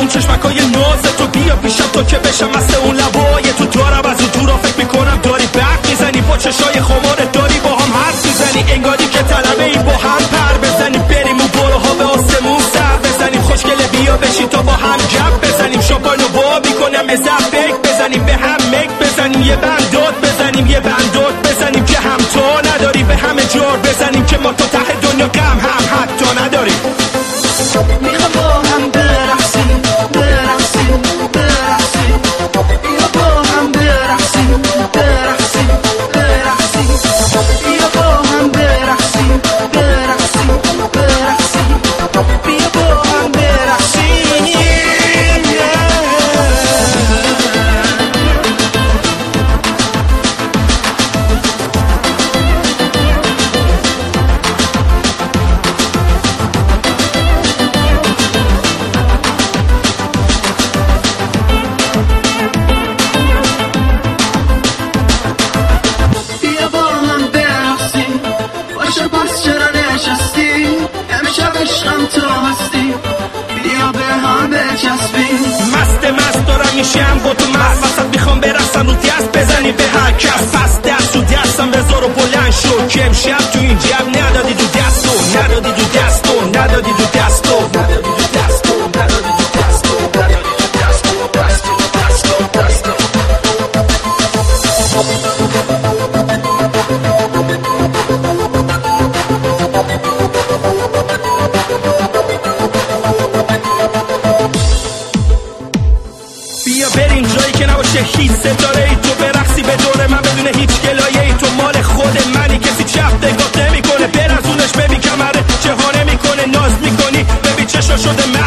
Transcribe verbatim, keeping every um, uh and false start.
اون چشمکای ناز تو، بیا پیشم تو که بشم مثل اون لبای تو. دارم از اون دورا فکر میکنم داری برق میزنی، با چشای خمارت داری با هم حرف میزنی، انگاری که طلبه ای با هم پر بزنیم، بریم اون بالاها به آسمون سر بزنیم. خوشگله بیا بشین تا با هم گپ بزنیم، شامپاینو وا میکنم یه زفک بزنیم، به هم مک بزنیم، یه بندات بزنیم، یه بندات بزنیم که هم تو نداری، به همه جور بزنیم که ما تو ته دنیا غم هم حتی نداریم. میخوام با هم برقصیم برقصیم برقصیم، بیا با هم برقصیم برقصیم برقصیم، بیا با هم برقصیم برقصیم برقصیم، بیا با هم برقصیم. مست مست دارم میشم با تو مست، وسط میخوام برسم رو دست بزنی به هر کس، پس دست تو دستم بذار و بلند شو که امشب تو این جب ندادی تو دستو، ندادی تو دستو، ندادی تو دستو، ندادی تو دستو، ندادی تو دستو، ندادی تو دستو، دستو دستو دستو. بیا بریم جایی که نباشه هیچ ستاره ای، تو برقصی به دور من بدون هیچ گلایه ای، تو مال خود منی، کسی چپ نگات نمیکنه، برزونش ببین کمره چه ها نمیکنه، ناز میکنی ببین چشا شده من